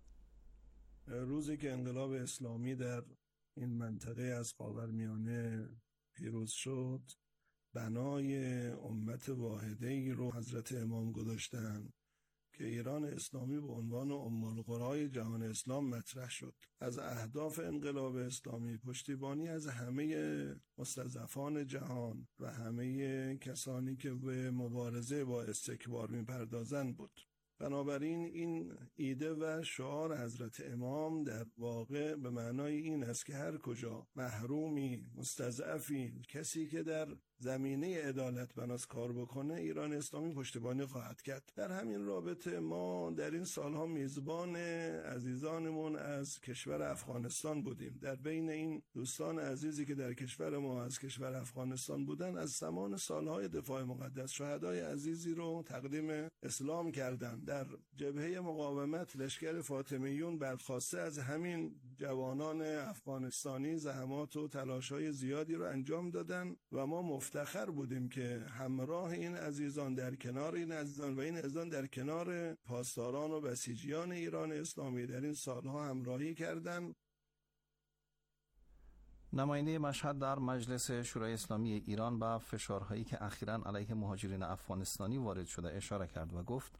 روزی که انقلاب اسلامی در این منطقه از خاورمیانه پیروز شد، بنای امت واحده‌ای رو حضرت امام گذاشتن که ایران اسلامی به عنوان ام القرای جهان اسلام مطرح شد. از اهداف انقلاب اسلامی پشتیبانی از همه مستضعفان جهان و همه کسانی که به مبارزه با استکبار می‌پردازند بود. بنابراین این ایده و شعار حضرت امام در واقع به معنای این است که هر کجا محرومی، مستضعفی، کسی که در زمینه عدالت بناس کار بکنه، ایران اسلامی پشتیبانی خواهد کرد. در همین رابطه ما در این سالها میزبان عزیزانمون از کشور افغانستان بودیم. در بین این دوستان عزیزی که در کشور ما از کشور افغانستان بودن، از زمان سالهای دفاع مقدس شهدای عزیزی رو تقدیم اسلام کردند. در جبهه مقاومت لشکر فاطمیون برخواسته از همین جوانان افغانستانی زحمات و تلاش‌های زیادی رو انجام دادن و ما مفتخر بودیم که همراه این عزیزان، در کنار این عزیزان و این عزیزان در کنار پاسداران و بسیجیان ایران اسلامی در این سالها همراهی کردند. نماینده مشهد در مجلس شورای اسلامی ایران به فشارهایی که اخیراً علیه مهاجرین افغانستانی وارد شده اشاره کرد و گفت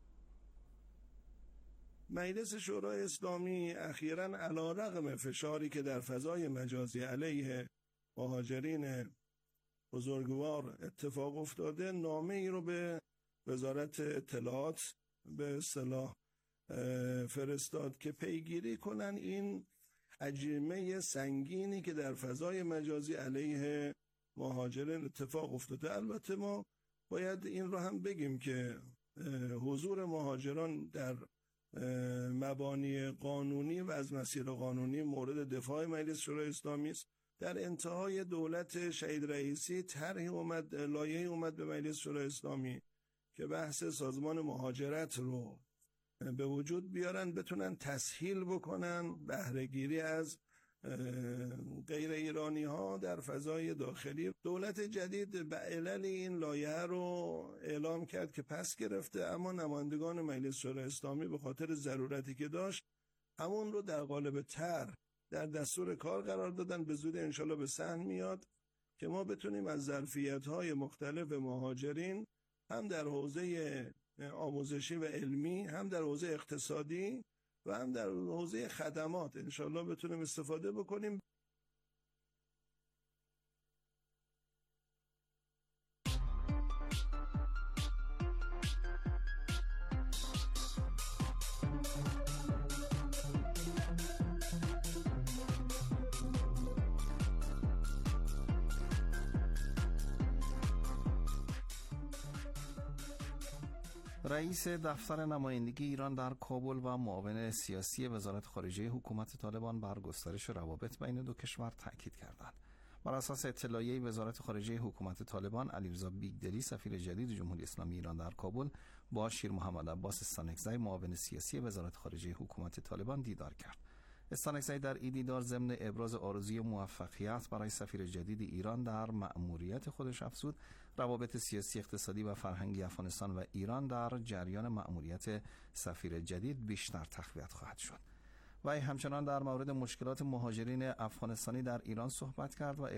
مجلس شورای اسلامی اخیراً علیرغم فشاری که در فضای مجازی علیه مهاجرین بزرگوار اتفاق افتاده، نامه ای رو به وزارت اطلاعات به اصطلاح فرستاد که پیگیری کنن این حجمه سنگینی که در فضای مجازی علیه مهاجرین اتفاق افتاده. البته ما باید این رو هم بگیم که حضور مهاجران در مبانی قانونی و از مسیر قانونی مورد دفاع مجلس شورای اسلامی است. در انتهای دولت شهید رئیسی طرحی اومد، لایحه‌ای اومد به مجلس شورای اسلامی که بحث سازمان مهاجرت رو به وجود بیارن، بتونن تسهیل بکنن بهره‌گیری از غیر ایرانی ها در فضای داخلی. دولت جدید به علل این لایحه رو اعلام کرد که پس گرفته، اما نمایندگان مجلس شورای اسلامی به خاطر ضرورتی که داشت همون رو در قالب طرح در دستور کار قرار دادن. به زودی انشالله به صحن میاد که ما بتونیم از ظرفیت‌های مختلف مهاجرین هم در حوزه آموزشی و علمی، هم در حوزه اقتصادی و هم در حوزه خدمات انشالله بتونیم استفاده بکنیم. رئیس دفتر نمایندگی ایران در کابل و معاون سیاسی وزارت خارجه حکومت طالبان بر گسترش روابط بین دو کشور تاکید کردند. بر اساس اطلاعیه وزارت خارجه حکومت طالبان، علیرضا بیگدلی سفیر جدید جمهوری اسلامی ایران در کابل با شیر محمد عباس استانکزی معاون سیاسی وزارت خارجه حکومت طالبان دیدار کرد. استانکزی در این دیدار ضمن ابراز آرزوی موفقیت برای سفیر جدید ایران در مأموریت خودش افزود روابط سیاسی، اقتصادی و فرهنگی افغانستان و ایران در جریان مأموریت سفیر جدید بیشتر تقویت خواهد شد. و همچنان در مورد مشکلات مهاجرین افغانستانی در ایران صحبت کرد و